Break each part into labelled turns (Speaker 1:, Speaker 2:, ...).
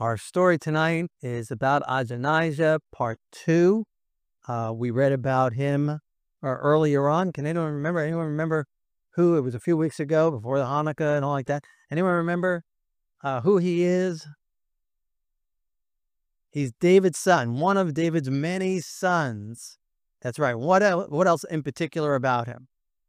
Speaker 1: Our story tonight is about Adonijah, part 2. We read about him earlier on. Can anyone remember? Anyone remember who? It was a few weeks ago, before the Hanukkah and all like that. Anyone remember who he is? He's David's son, one of David's many sons. That's right. What else in particular about him?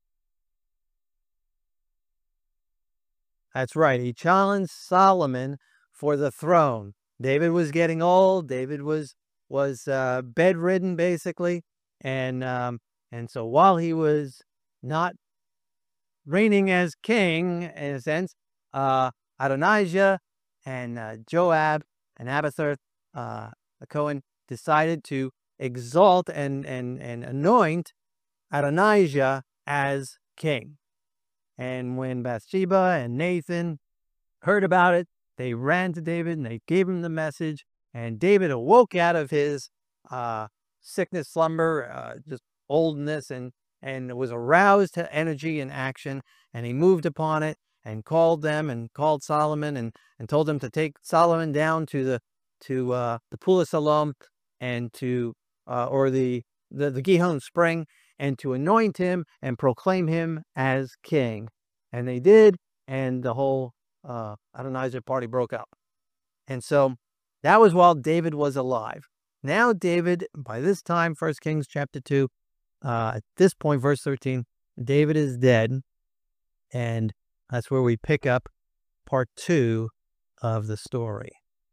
Speaker 1: That's right. He challenged Solomon for the throne. David was getting old. David was bedridden, basically, and so while he was not reigning as king, in a sense, Adonijah and Joab and Abiathar, the Cohen, decided to exalt and anoint Adonijah as king. And when Bathsheba and Nathan heard about it, they ran to David and they gave him the message. And David awoke out of his sickness, slumber, just oldness, and was aroused to energy and action. And he moved upon it and called them and called Solomon and told him to take Solomon down to the Pool of Siloam and or the Gihon spring, and to anoint him and proclaim him as king. And they did, and the whole Adonijah party broke up. And so that was while David was alive. Now David, by this time, 1 Kings chapter 2, at this point, verse 13, David is dead. And that's where we pick up part 2 of the story.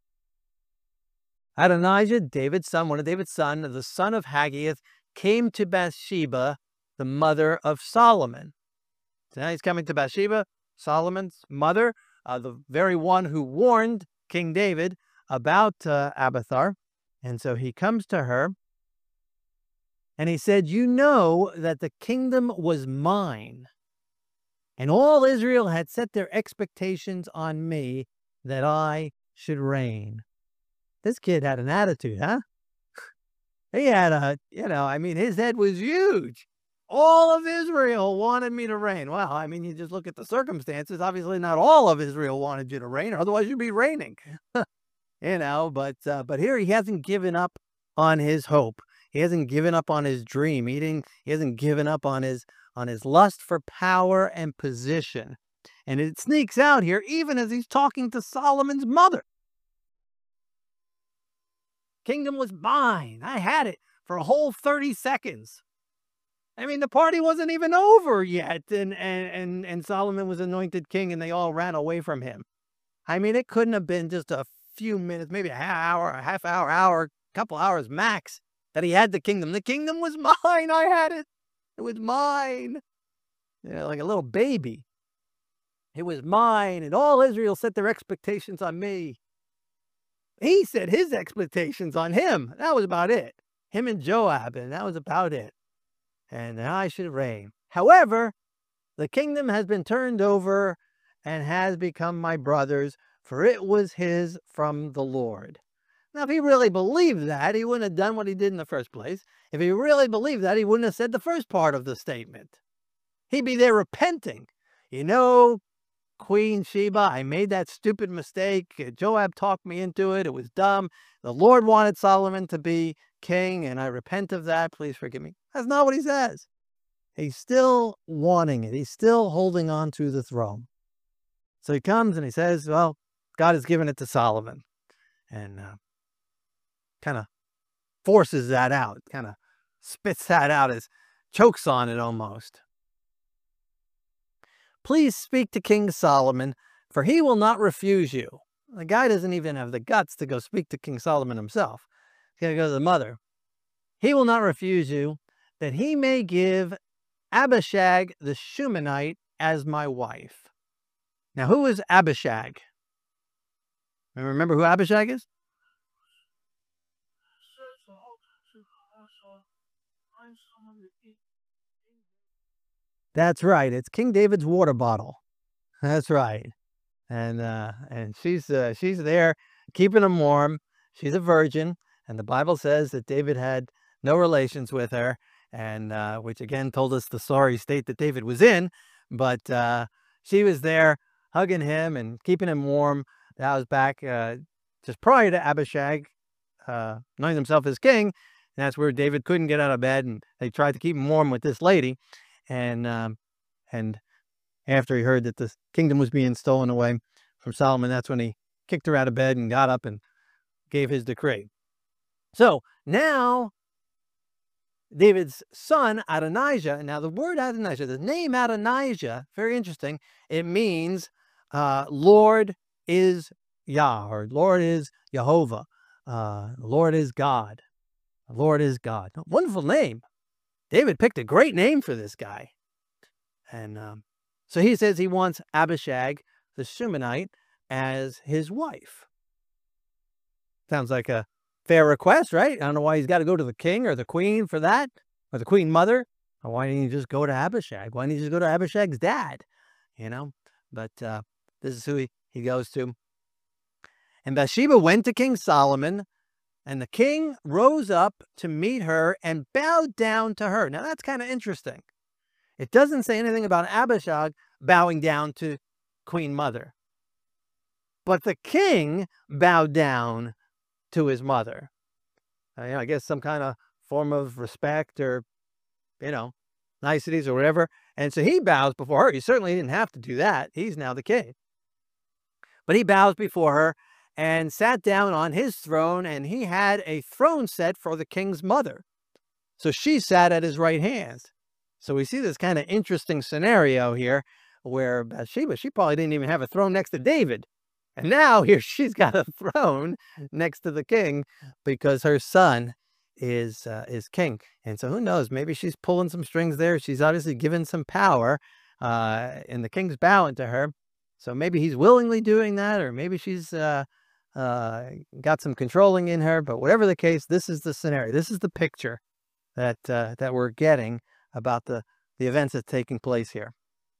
Speaker 1: Adonijah, David's son, one of David's son, the son of Haggith, came to Bathsheba, the mother of Solomon. So now he's coming to Bathsheba, Solomon's mother, the very one who warned King David about Abiathar. And so he comes to her and he said, "You know that the kingdom was mine, and all Israel had set their expectations on me that I should reign." This kid had an attitude, huh? He had his head was huge. All of Israel wanted me to reign. Well, I mean, you just look at the circumstances. Obviously, not all of Israel wanted you to reign, otherwise you'd be reigning. But here he hasn't given up on his hope. He hasn't given up on his dream. He hasn't given up on his lust for power and position. And it sneaks out here even as he's talking to Solomon's mother. Kingdom was mine. I had it for a whole 30 seconds. I mean, the party wasn't even over yet, and Solomon was anointed king, and they all ran away from him. I mean, it couldn't have been just a few minutes, maybe a half hour, couple hours max, that he had the kingdom. The kingdom was mine. I had it. It was mine. Like a little baby. It was mine, and all Israel set their expectations on me. He set his expectations on him. That was about it. Him and Joab, and that was about it. And I should reign. However, the kingdom has been turned over and has become my brother's, for it was his from the Lord. Now, if he really believed that, he wouldn't have done what he did in the first place. If he really believed that, he wouldn't have said the first part of the statement. He'd be there repenting. Queen Sheba, I made that stupid mistake. Joab talked me into it. It was dumb. The Lord wanted Solomon to be king, and I repent of that. Please forgive me. That's not what he says. He's still wanting it. He's still holding on to the throne. So he comes and he says, well, God has given it to Solomon. And kind of forces that out, kind of spits that out, as chokes on it almost. Please speak to King Solomon, for he will not refuse you. The guy doesn't even have the guts to go speak to King Solomon himself. He's going to go to the mother. He will not refuse you, that he may give Abishag the Shumanite as my wife. Now, who is Abishag? Remember who Abishag is? That's right. It's King David's water bottle. That's right. And she's there keeping him warm. She's a virgin, and the Bible says that David had no relations with her, and which again told us the sorry state that David was in. But she was there hugging him and keeping him warm. That was back just prior to Abishag anointing himself as king. And that's where David couldn't get out of bed, and they tried to keep him warm with this lady. And after he heard that the kingdom was being stolen away from Solomon, that's when he kicked her out of bed and got up and gave his decree. So now David's son, Adonijah, now the word Adonijah, the name Adonijah, very interesting. It means Lord is Yah, or Lord is Jehovah. Lord is God. Lord is God. Wonderful name. David picked a great name for this guy. And so he says he wants Abishag, the Shunammite, as his wife. Sounds like a fair request, right? I don't know why he's got to go to the king or the queen for that, or the queen mother. Or why didn't he just go to Abishag? Why didn't he just go to Abishag's dad? You know, but this is who he goes to. And Bathsheba went to King Solomon, and the king rose up to meet her and bowed down to her. Now that's kind of interesting. It doesn't say anything about Abishag bowing down to Queen Mother. But the king bowed down to his mother. I guess some kind of form of respect, or, niceties or whatever. And so he bows before her. He certainly didn't have to do that. He's now the king. But he bows before her and sat down on his throne, and he had a throne set for the king's mother. So she sat at his right hand. So we see this kind of interesting scenario here where Bathsheba, she probably didn't even have a throne next to David. And now here she's got a throne next to the king because her son is king. And so who knows, maybe she's pulling some strings there. She's obviously given some power, and the king's bowing to her. So maybe he's willingly doing that, or maybe she's got some controlling in her. But whatever the case, this is the scenario. This is the picture that we're getting about the events that's taking place here.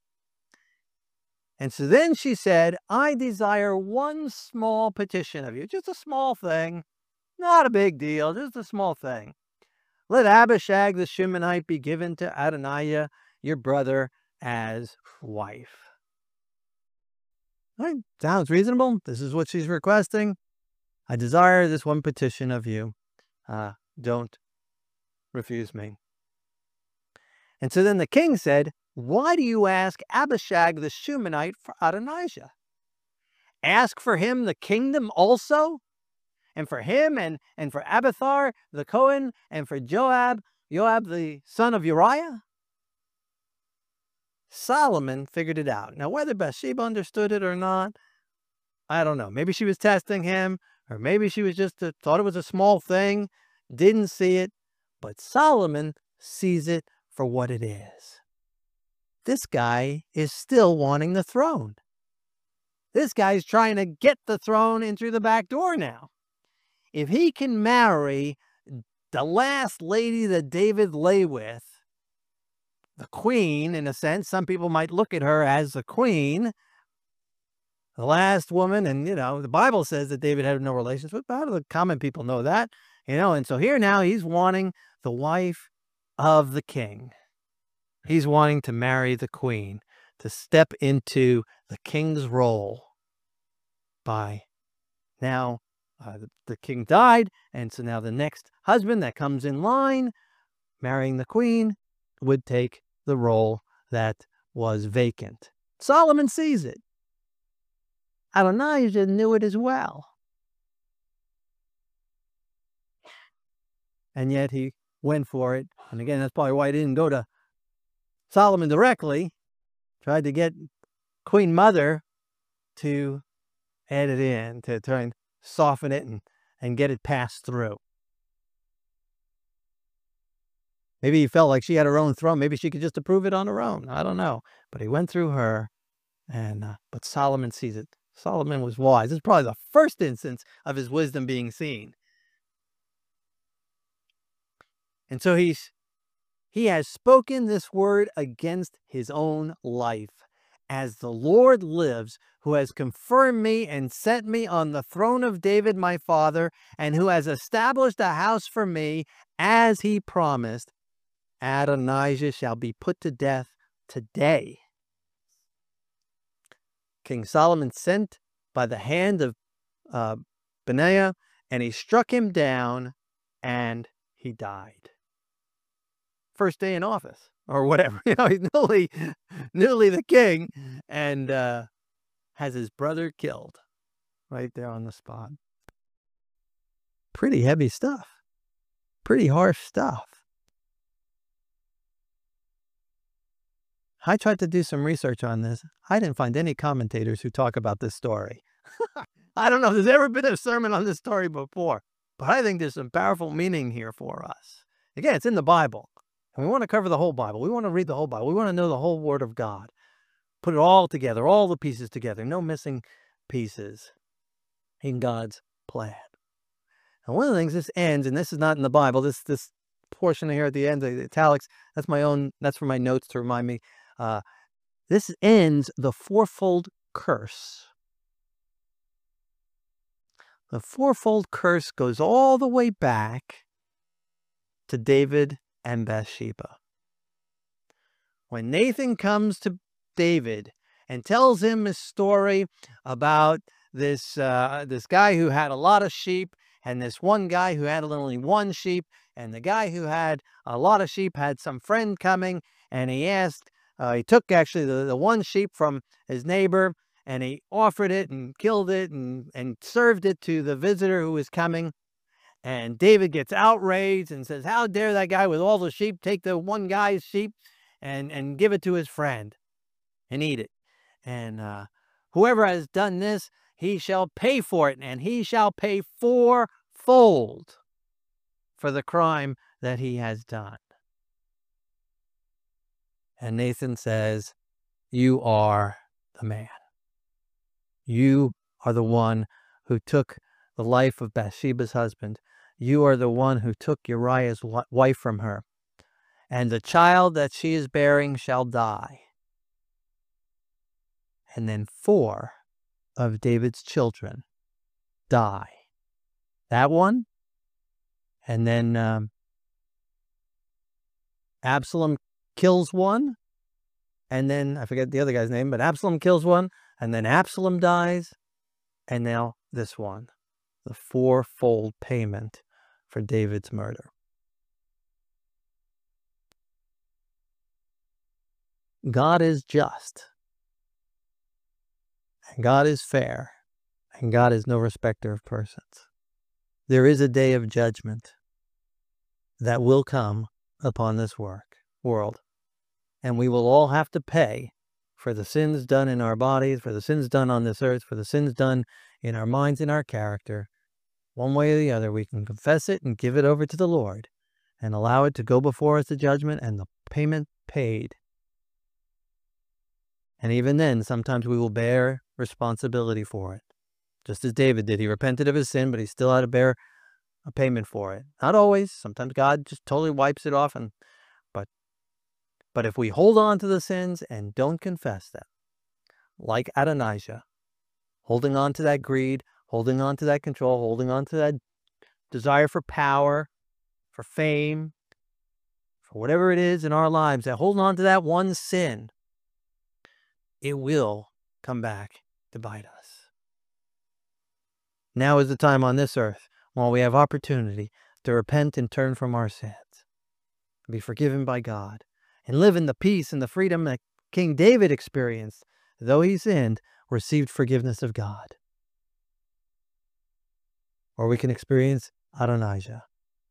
Speaker 1: And so then she said, I desire one small petition of you, just a small thing, not a big deal, just a small thing. Let Abishag the Shunammite be given to Adonijah, your brother, as wife. All right, sounds reasonable. This is what she's requesting. I desire this one petition of you. Don't refuse me. And so then the king said, why do you ask Abishag the Shunammite for Adonijah? Ask for him the kingdom also? And for him and for Abiathar the Cohen, and for Joab the son of Uriah? Solomon figured it out. Now, whether Bathsheba understood it or not, I don't know. Maybe she was testing him, or maybe she was just thought it was a small thing, didn't see it. But Solomon sees it for what it is. This guy is still wanting the throne. This guy's trying to get the throne in through the back door now. If he can marry the last lady that David lay with, the queen, in a sense, some people might look at her as the queen, the last woman, and, the Bible says that David had no relations with, but how do the common people know that? And so here now he's wanting the wife of the king. He's wanting to marry the queen, to step into the king's role. By now, the king died, and so now the next husband that comes in line, marrying the queen, would take the role that was vacant. Solomon sees it. Adonijah knew it as well. And yet he went for it. And again, that's probably why he didn't go to Solomon directly. Tried to get Queen Mother to add it in, to try and soften it and get it passed through. Maybe he felt like she had her own throne. Maybe she could just approve it on her own. I don't know. But he went through her, but Solomon sees it. Solomon was wise. This is probably the first instance of his wisdom being seen. And so he has spoken this word against his own life. As the Lord lives, who has confirmed me and set me on the throne of David my father, and who has established a house for me, as he promised, Adonijah shall be put to death today. King Solomon sent by the hand of Benaiah, and he struck him down, and he died. First day in office, or whatever. He's newly the king, and has his brother killed right there on the spot. Pretty heavy stuff. Pretty harsh stuff. I tried to do some research on this. I didn't find any commentators who talk about this story. I don't know if there's ever been a sermon on this story before, but I think there's some powerful meaning here for us. Again, it's in the Bible, and we want to cover the whole Bible. We want to read the whole Bible. We want to know the whole Word of God. Put it all together, all the pieces together, no missing pieces in God's plan. And one of the things this ends, and this is not in the Bible, this portion here at the end, the italics, that's for my notes to remind me. This ends the fourfold curse. The fourfold curse goes all the way back to David and Bathsheba. When Nathan comes to David and tells him a story about this guy who had a lot of sheep, and this one guy who had only one sheep, and the guy who had a lot of sheep had some friend coming, and he took actually the one sheep from his neighbor, and he offered it and killed it and served it to the visitor who was coming. And David gets outraged and says, how dare that guy with all the sheep take the one guy's sheep and give it to his friend and eat it. And whoever has done this, he shall pay for it, and he shall pay fourfold for the crime that he has done. And Nathan says, you are the man. You are the one who took the life of Bathsheba's husband. You are the one who took Uriah's wife from her. And the child that she is bearing shall die. And then 4 of David's children die. That one, and then Absalom kills one, and then I forget the other guy's name, but Absalom kills one, and then Absalom dies, and now this one, the fourfold payment for David's murder. God is just, and God is fair, and God is no respecter of persons. There is a day of judgment that will come upon this world, and we will all have to pay for the sins done in our bodies, for the sins done on this earth, for the sins done in our minds and our character. One way or the other, we can confess it and give it over to the Lord and allow it to go before us to judgment and the payment paid. And even then, sometimes we will bear responsibility for it. Just as David did. He repented of his sin, but he still had to bear a payment for it. Not always. Sometimes God just totally wipes it off. But if we hold on to the sins and don't confess them, like Adonijah, holding on to that greed, holding on to that control, holding on to that desire for power, for fame, for whatever it is in our lives, that holding on to that one sin, it will come back to bite us. Now is the time on this earth while we have opportunity to repent and turn from our sins, be forgiven by God, and live in the peace and the freedom that King David experienced, though he sinned, received forgiveness of God. Or we can experience Adonijah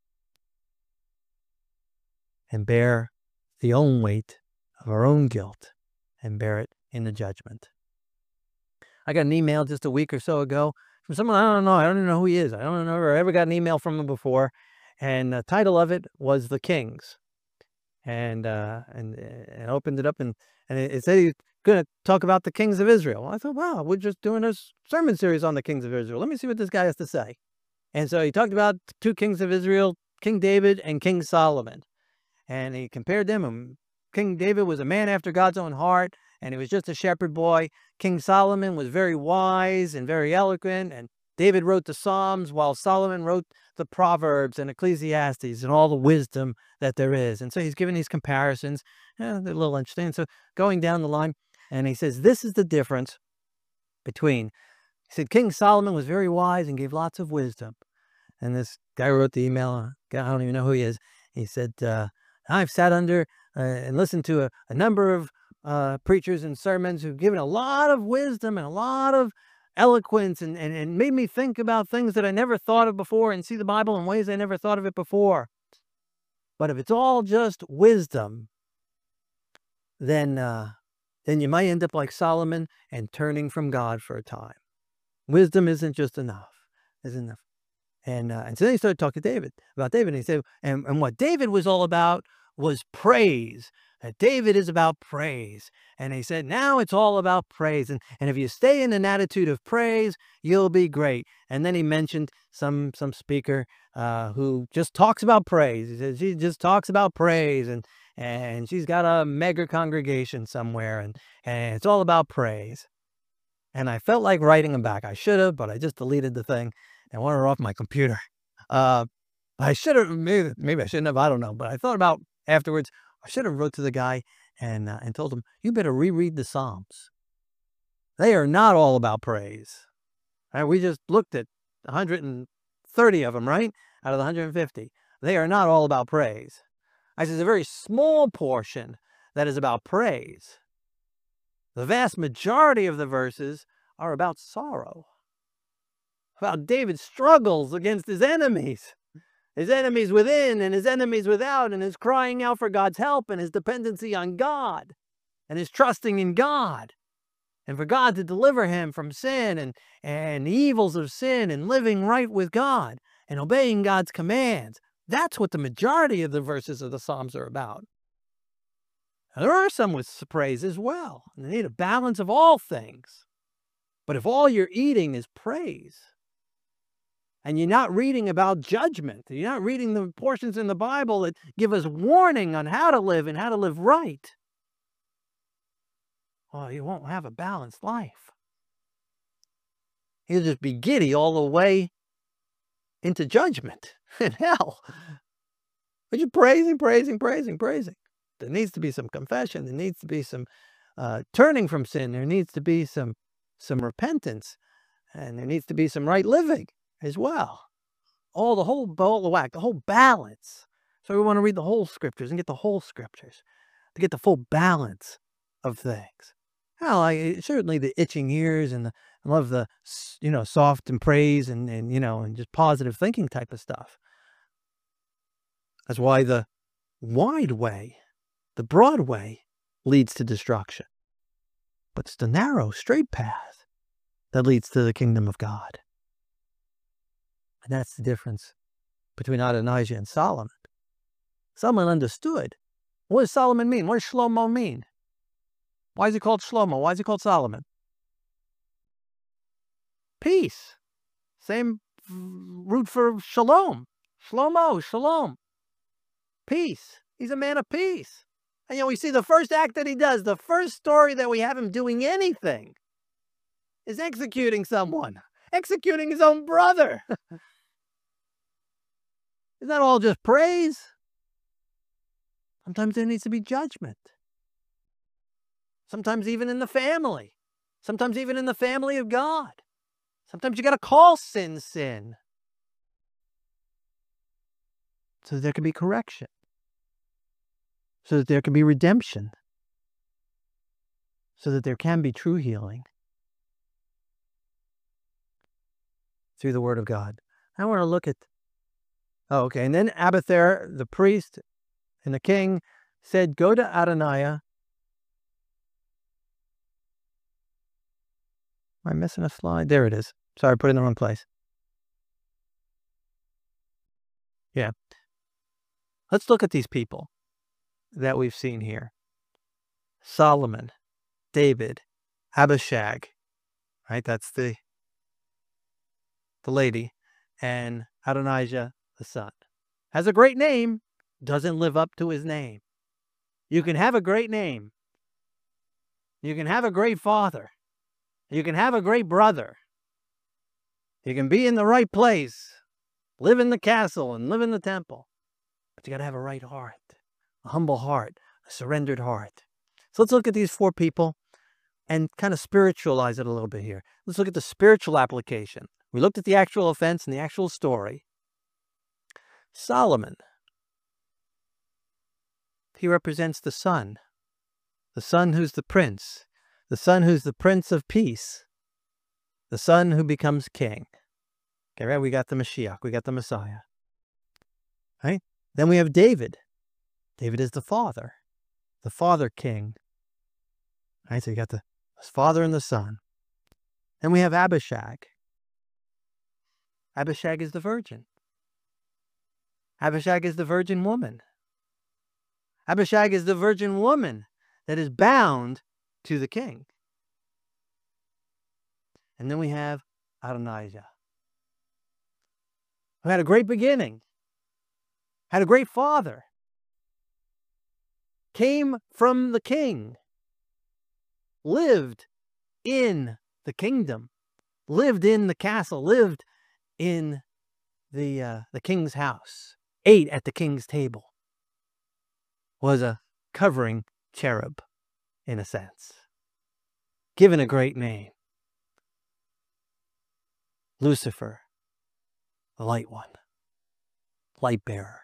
Speaker 1: and bear the own weight of our own guilt and bear it in the judgment. I got an email just a week or so ago from someone I don't know. I don't even know who he is. I don't know if I ever got an email from him before. And the title of it was The Kings. And opened it up and it said he's going to talk about the kings of Israel. Well, I thought, wow, we're just doing a sermon series on the kings of Israel. Let me see what this guy has to say. And so he talked about 2 kings of Israel, King David and King Solomon. And he compared them. And King David was a man after God's own heart, and he was just a shepherd boy. King Solomon was very wise and very eloquent, and David wrote the Psalms while Solomon wrote the Proverbs and Ecclesiastes and all the wisdom that there is. And so he's giving these comparisons. They're a little interesting. So going down the line, and he says, this is the difference between He said, King Solomon was very wise and gave lots of wisdom. And this guy wrote the email, I don't even know who he is. He said, I've sat under and listened to a number of preachers and sermons who've given a lot of wisdom and a lot of eloquence and made me think about things that I never thought of before and see the Bible in ways I never thought of it before. But if it's all just wisdom, then you might end up like Solomon and turning from God for a time. Wisdom isn't just enough. Isn't enough. And so then he started talking to David about David. And he said, and what David was all about was praise. That David is about praise. And he said, now it's all about praise. And if you stay in an attitude of praise, you'll be great. And then he mentioned some speaker who just talks about praise. He says she just talks about praise, and she's got a mega congregation somewhere, and it's all about praise. And I felt like writing him back. I should have, but I just deleted the thing and wanted her off my computer. I should have, maybe I shouldn't have, I don't know. But I thought about afterwards, I should have wrote to the guy and told him, you better reread the Psalms. They are not all about praise. Right? We just looked at 130 of them, right? Out of the 150. They are not all about praise. I said, it's a very small portion that is about praise. The vast majority of the verses are about sorrow. About David's struggles against his enemies within and his enemies without, and his crying out for God's help and his dependency on God and his trusting in God, and for God to deliver him from sin and the evils of sin and living right with God and obeying God's commands. That's what the majority of the verses of the Psalms are about. Now, there are some with praise as well. And they need a balance of all things. But if all you're eating is praise, and you're not reading about judgment, you're not reading the portions in the Bible that give us warning on how to live and how to live right, well, you won't have a balanced life. You'll just be giddy all the way into judgment and hell. But you're praising. There needs to be some confession. There needs to be some turning from sin. There needs to be some repentance. And there needs to be some right living as well. The whole ball of wax, the whole balance. So we want to read the whole scriptures and get the whole scriptures to get the full balance of things. Well, certainly the itching ears and I love the, soft and praise and just positive thinking type of stuff. That's why the wide way, the broad way, leads to destruction. But it's the narrow, straight path that leads to the kingdom of God. And that's the difference between Adonijah and Solomon. Solomon understood. What does Solomon mean? What does Shlomo mean? Why is he called Shlomo? Why is he called Solomon? Peace. Same root for shalom. Shlomo, shalom. Peace. He's a man of peace. And we see the first act that he does, the first story that we have him doing anything, is executing someone, executing his own brother. Is that all just praise? Sometimes there needs to be judgment. Sometimes even in the family. Sometimes even in the family of God. Sometimes you got to call sin, sin. So that there can be correction. So that there can be redemption. So that there can be true healing. Through the Word of God. I want to look at, and then Abiathar, the priest and the king, said, go to Adoniah. Am I missing a slide? There it is. Sorry, I put it in the wrong place. Yeah. Let's look at these people that we've seen here. Solomon, David, Abishag, right? That's the lady, and Adonijah, the son. Has a great name, doesn't live up to his name. You can have a great name. You can have a great father. You can have a great brother. You can be in the right place, live in the castle and live in the temple. But you got to have a right heart, a humble heart, a surrendered heart. So let's look at these four people and kind of spiritualize it a little bit here. Let's look at the spiritual application. We looked at the actual offense and the actual story. Solomon, he represents the son who's the prince, the son who's the Prince of Peace, the son who becomes king. Okay, right? We got the Mashiach, we got the Messiah. Right? Then we have David. David is the father king. Right? So you got the father and the son. Then we have Abishag. Abishag is the virgin. Abishag is the virgin woman. Abishag is the virgin woman that is bound to the king. And then we have Adonijah, who had a great beginning, had a great father, came from the king, lived in the kingdom, lived in the castle, lived in the king's house, ate at the king's table, was a covering cherub, in a sense, given a great name. Lucifer, the light one, light bearer.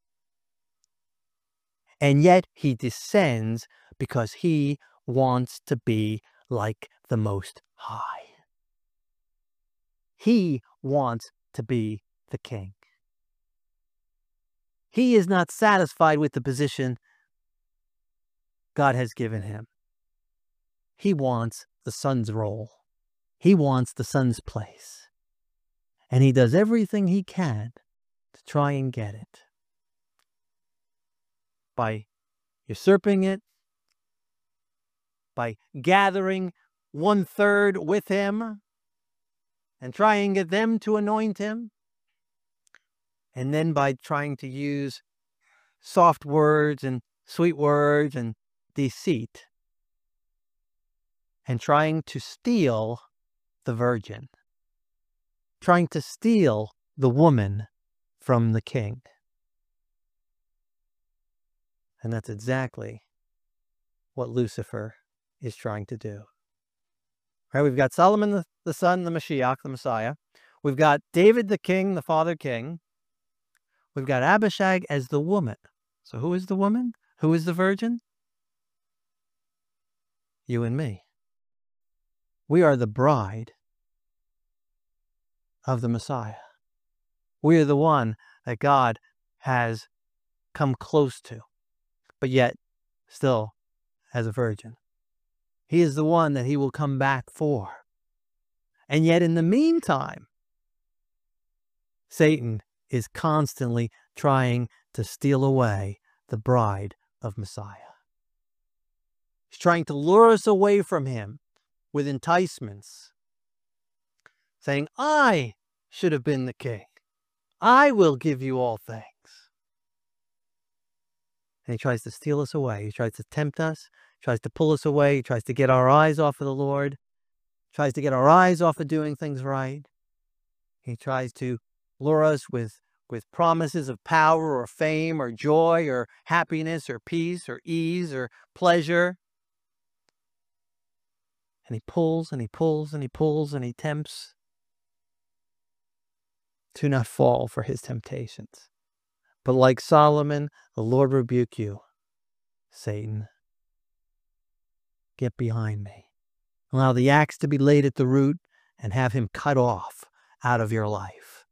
Speaker 1: And yet he descends because he wants to be like the Most High. He wants to be the king. He is not satisfied with the position God has given him. He wants the son's role. He wants the son's place. And he does everything he can to try and get it. By usurping it, by gathering 1/3 with him and trying to get them to anoint him, and then by trying to use soft words and sweet words and deceit, and trying to steal the virgin, trying to steal the woman from the king. And that's exactly what Lucifer is trying to do. Right? We've got Solomon the son, the Mashiach, the Messiah. We've got David the king, the father king. We've got Abishag as the woman. So who is the woman? Who is the virgin? You and me. We are the bride of the Messiah. We are the one that God has come close to, but yet still as a virgin. He is the one that he will come back for. And yet in the meantime, Satan is constantly trying to steal away the bride of Messiah. He's trying to lure us away from him with enticements, saying, I should have been the king. I will give you all things. And he tries to steal us away. He tries to tempt us, tries to pull us away, he tries to get our eyes off of the Lord, tries to get our eyes off of doing things right. He tries to lure us with promises of power or fame or joy or happiness or peace or ease or pleasure. And he pulls and he pulls and he pulls and he tempts. Do not fall for his temptations. But like Solomon, the Lord rebuke you, Satan. Get behind me. Allow the axe to be laid at the root and have him cut off out of your life.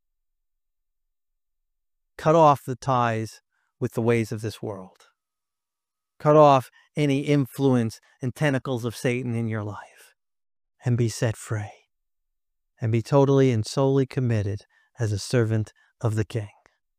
Speaker 1: Cut off the ties with the ways of this world. Cut off any influence and tentacles of Satan in your life and be set free and be totally and solely committed as a servant of the King.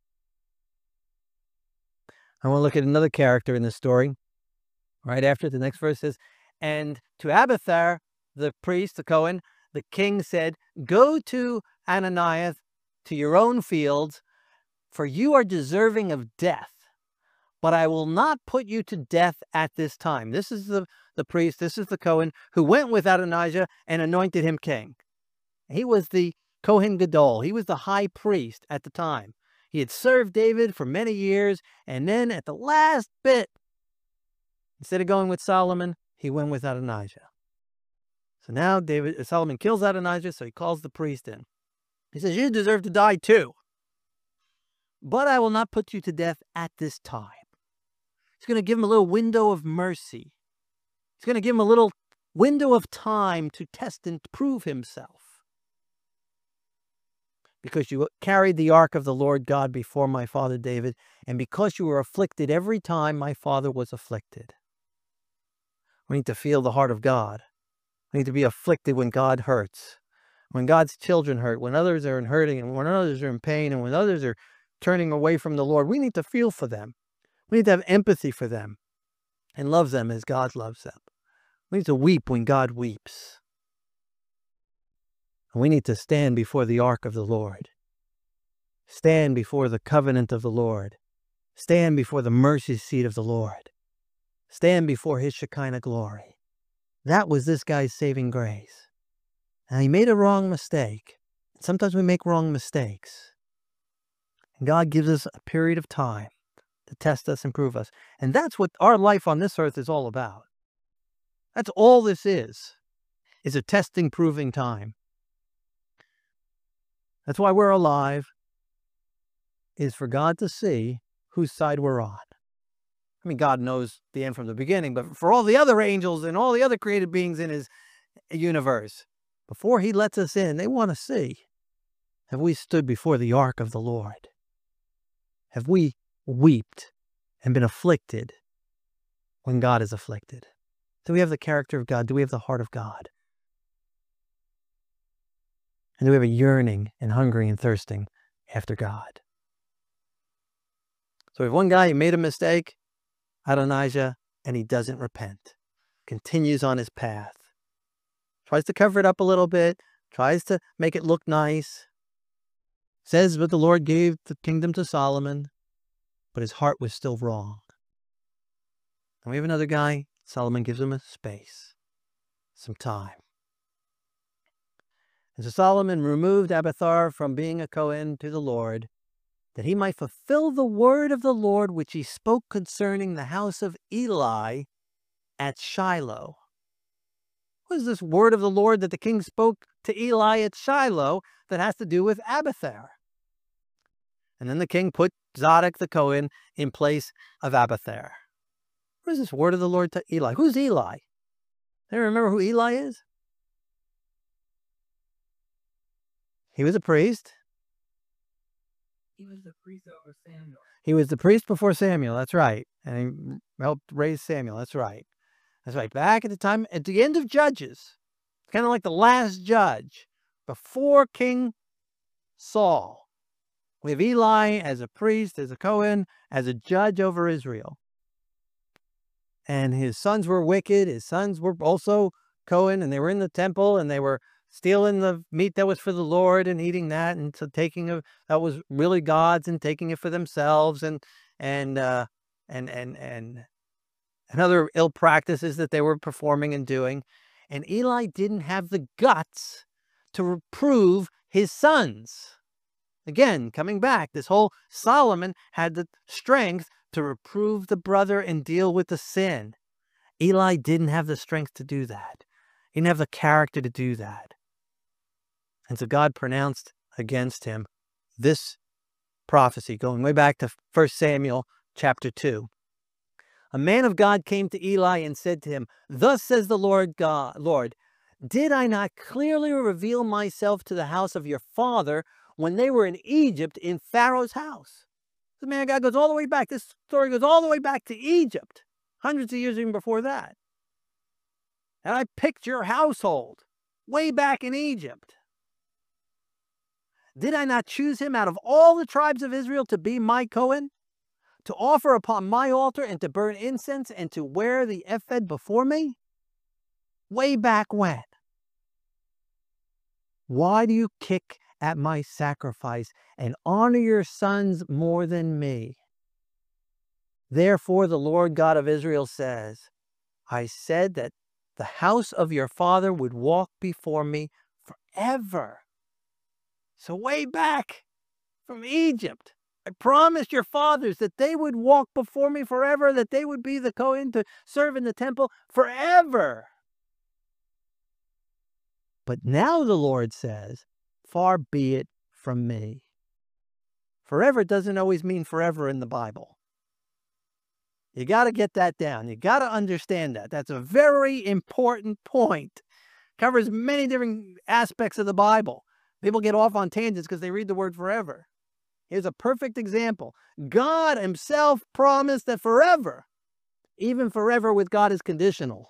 Speaker 1: I want to look at another character in this story. Right after the next verse says, and to Abiathar, the priest, the Cohen, the king said, go to Ananias, to your own fields, for you are deserving of death. But I will not put you to death at this time. This is the priest, this is the Cohen, who went with Adonijah and anointed him king. He was the Kohen Gadol. He was the high priest at the time. He had served David for many years, and then at the last bit, instead of going with Solomon, he went with Adonijah. So now Solomon kills Adonijah, so he calls the priest in. He says, you deserve to die too, but I will not put you to death at this time. He's going to give him a little window of mercy. He's going to give him a little window of time to test and prove himself. Because you carried the ark of the Lord God before my father David, and because you were afflicted every time my father was afflicted. We need to feel the heart of God. We need to be afflicted when God hurts. When God's children hurt, when others are hurting, and when others are in pain, and when others are turning away from the Lord, we need to feel for them. We need to have empathy for them and love them as God loves them. We need to weep when God weeps. And we need to stand before the ark of the Lord. Stand before the covenant of the Lord. Stand before the mercy seat of the Lord. Stand before his Shekinah glory. That was this guy's saving grace. Now, he made a wrong mistake. Sometimes we make wrong mistakes. And God gives us a period of time to test us and prove us. And that's what our life on this earth is all about. That's all this is a testing, proving time. That's why we're alive, is for God to see whose side we're on. I mean, God knows the end from the beginning, but for all the other angels and all the other created beings in his universe, before he lets us in, they want to see, have we stood before the ark of the Lord? Have we wept and been afflicted when God is afflicted? Do we have the character of God? Do we have the heart of God? And do we have a yearning and hungering and thirsting after God? So we have one guy who made a mistake, Adonijah, and he doesn't repent. Continues on his path. Tries to cover it up a little bit. Tries to make it look nice. Says that the Lord gave the kingdom to Solomon, but his heart was still wrong. And we have another guy. Solomon gives him a space, some time. And so Solomon removed Abiathar from being a Kohen to the Lord, that he might fulfill the word of the Lord which he spoke concerning the house of Eli at Shiloh. What is this word of the Lord that the king spoke to Eli at Shiloh that has to do with Abiathar? And then the king put Zadok the Kohen in place of Abiathar. What is this word of the Lord to Eli? Who's Eli? Anyone remember who Eli is? He was a priest.
Speaker 2: He was the priest over Samuel.
Speaker 1: He was the priest before Samuel, that's right. And he helped raise Samuel, that's right. That's right. Back at the time, at the end of Judges, kind of like the last judge, before King Saul, we have Eli as a priest, as a Kohen, as a judge over Israel. And his sons were wicked. His sons were also Kohen, and they were in the temple, and they were stealing the meat that was for the Lord and eating that, and so taking that was really God's and taking it for themselves, and other ill practices that they were performing and doing. And Eli didn't have the guts to reprove his sons. Again, coming back, this whole Solomon had the strength to reprove the brother and deal with the sin. Eli didn't have the strength to do that. He didn't have the character to do that. And so God pronounced against him this prophecy, going way back to 1 Samuel chapter 2. A man of God came to Eli and said to him, "Thus says the Lord God, Lord, did I not clearly reveal myself to the house of your father when they were in Egypt in Pharaoh's house?" The man of God goes all the way back. This story goes all the way back to Egypt, hundreds of years even before that. And I picked your household way back in Egypt. Did I not choose him out of all the tribes of Israel to be my Kohen, to offer upon my altar and to burn incense and to wear the ephod before me? Way back when. Why do you kick at my sacrifice and honor your sons more than me? Therefore the Lord God of Israel says, I said that the house of your father would walk before me forever. So way back from Egypt, I promised your fathers that they would walk before me forever, that they would be the Kohen to serve in the temple forever. But now the Lord says, far be it from me. Forever doesn't always mean forever in the Bible. You got to get that down. You got to understand that. That's a very important point. Covers many different aspects of the Bible. People get off on tangents because they read the word forever. Here's a perfect example. God himself promised that forever, even forever with God, is conditional.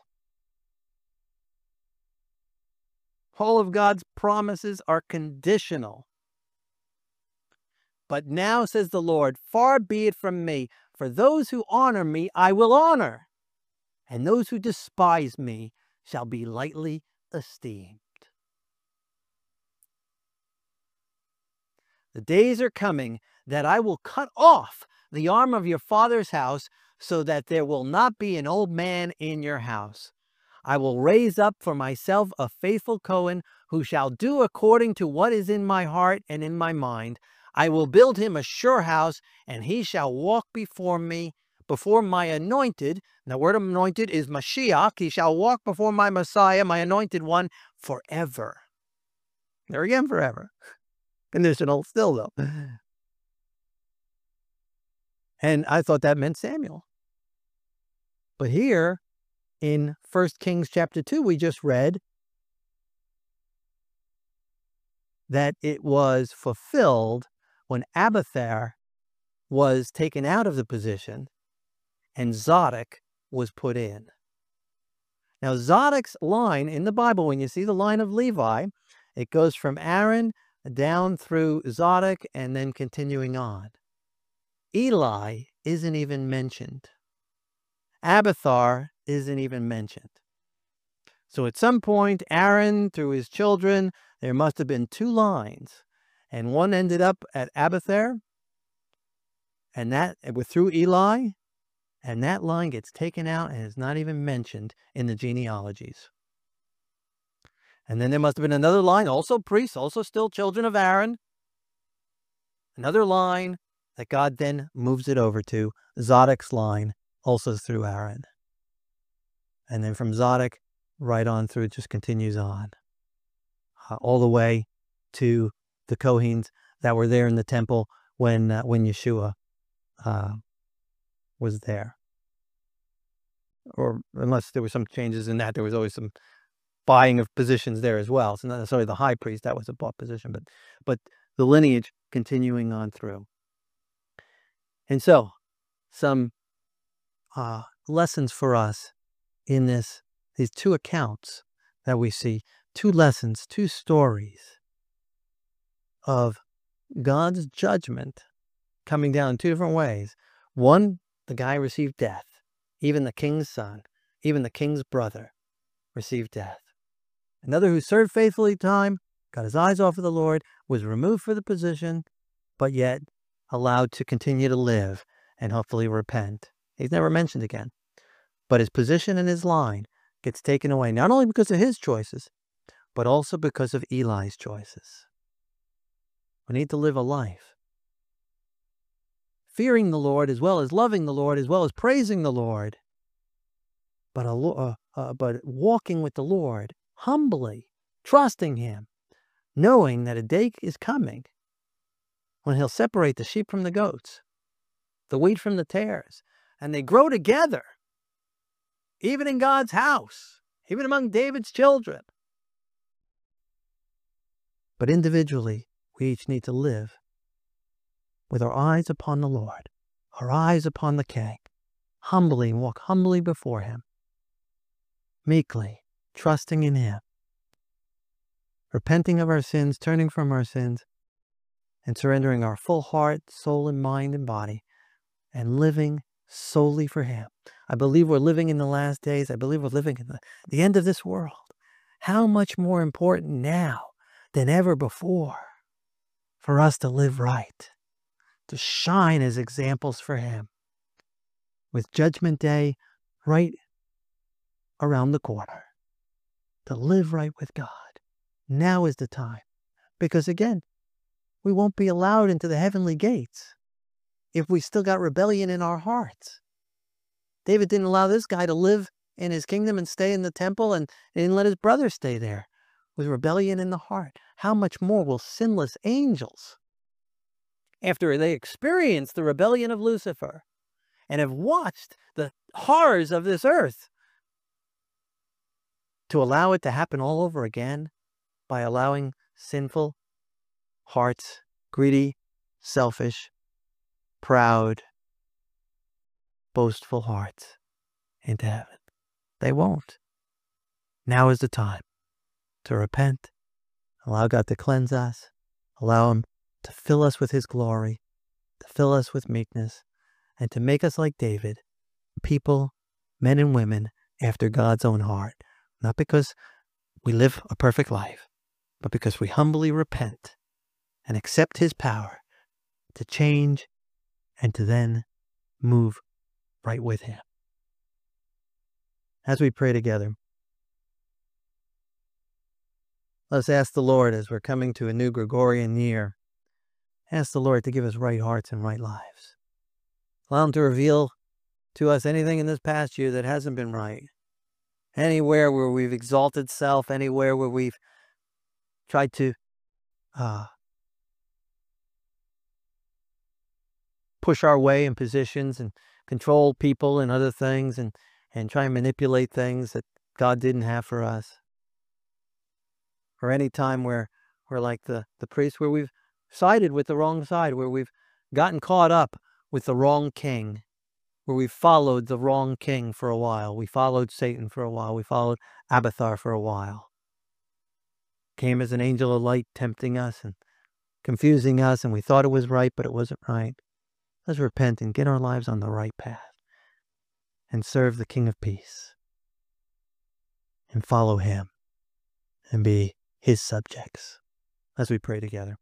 Speaker 1: All of God's promises are conditional. But now, says the Lord, far be it from me. For those who honor me, I will honor. And those who despise me shall be lightly esteemed. The days are coming that I will cut off the arm of your father's house, so that there will not be an old man in your house. I will raise up for myself a faithful Cohen, who shall do according to what is in my heart and in my mind. I will build him a sure house, and he shall walk before me, before my anointed. And the word anointed is Mashiach. He shall walk before my Messiah, my anointed one, forever. There again, forever. Conditional still, though. And I thought that meant Samuel. But here in 1 Kings chapter 2, we just read that it was fulfilled when Abiathar was taken out of the position and Zadok was put in. Now, Zadok's line in the Bible, when you see the line of Levi, it goes from Aaron down through Zadok and then continuing on. Eli isn't even mentioned. Abiathar isn't even mentioned. So at some point, Aaron, through his children, there must have been two lines. And one ended up at Abiathar, and that through Eli, and that line gets taken out and is not even mentioned in the genealogies. And then there must have been another line, also priests, also still children of Aaron. Another line that God then moves it over to, Zadok's line, also through Aaron. And then from Zadok, right on through, it just continues on. All the way to the Kohanes that were there in the temple when Yeshua was there. Or unless there were some changes in that, there was always some buying of positions there as well. So not necessarily the high priest, that was a bought position, but the lineage continuing on through. And so, some lessons for us in these two accounts that we see, two lessons, two stories of God's judgment coming down in two different ways. One, the guy received death. Even the king's son, even the king's brother received death. Another who served faithfully time, got his eyes off of the Lord, was removed for the position, but yet allowed to continue to live and hopefully repent. He's never mentioned again. But his position and his line gets taken away, not only because of his choices, but also because of Eli's choices. We need to live a life fearing the Lord as well as loving the Lord as well as praising the Lord, but walking with the Lord humbly, trusting him, knowing that a day is coming when he'll separate the sheep from the goats, the wheat from the tares, and they grow together, even in God's house, even among David's children. But individually, we each need to live with our eyes upon the Lord, our eyes upon the King, humbly walk humbly before him, meekly, trusting in him, repenting of our sins, turning from our sins, and surrendering our full heart, soul, and mind and body, and living solely for him. I believe we're living in the last days. I believe we're living in the end of this world. How much more important now than ever before for us to live right, to shine as examples for him, with Judgment Day right around the corner, to live right with God. Now is the time, because again, we won't be allowed into the heavenly gates if we still got rebellion in our hearts. David didn't allow this guy to live in his kingdom and stay in the temple, and he didn't let his brother stay there. with rebellion in the heart, how much more will sinless angels, after they experience the rebellion of Lucifer and have watched the horrors of this earth, to allow it to happen all over again by allowing sinful hearts, greedy, selfish, proud, boastful hearts into heaven? They won't. Now is the time to repent, allow God to cleanse us, allow Him to fill us with His glory, to fill us with meekness, and to make us like David, people, men and women, after God's own heart. Not because we live a perfect life, but because we humbly repent and accept His power to change and to then move right with Him. As we pray together, let's ask the Lord, as we're coming to a new Gregorian year, ask the Lord to give us right hearts and right lives. Allow Him to reveal to us anything in this past year that hasn't been right. Anywhere where we've exalted self, anywhere where we've tried to push our way in positions and control people and other things and try and manipulate things that God didn't have for us. Or any time where we're like the priest, where we've sided with the wrong side, where we've gotten caught up with the wrong king, where we followed the wrong king for a while. We followed Satan for a while. We followed Abathar for a while. Came as an angel of light, tempting us and confusing us, and we thought it was right, but it wasn't right. Let's repent and get our lives on the right path and serve the King of Peace and follow Him and be His subjects as we pray together.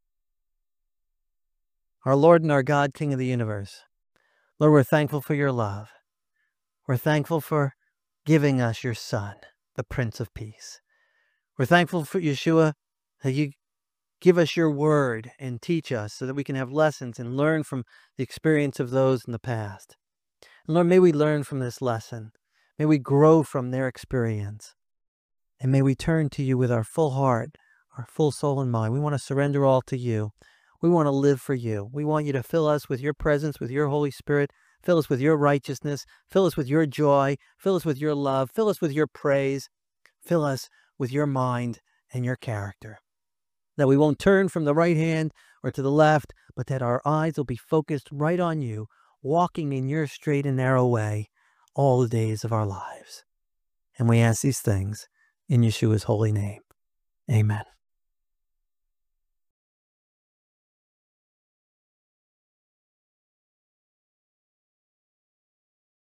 Speaker 1: Our Lord and our God, King of the universe, Lord, we're thankful for your love. We're thankful for giving us your Son, the Prince of Peace. We're thankful for Yeshua, that you give us your word and teach us so that we can have lessons and learn from the experience of those in the past. And Lord, may we learn from this lesson. May we grow from their experience. And may we turn to you with our full heart, our full soul and mind. We want to surrender all to you. We want to live for you. We want you to fill us with your presence, with your Holy Spirit. Fill us with your righteousness. Fill us with your joy. Fill us with your love. Fill us with your praise. Fill us with your mind and your character. That we won't turn from the right hand or to the left, but that our eyes will be focused right on you, walking in your straight and narrow way all the days of our lives. And we ask these things in Yeshua's holy name. Amen.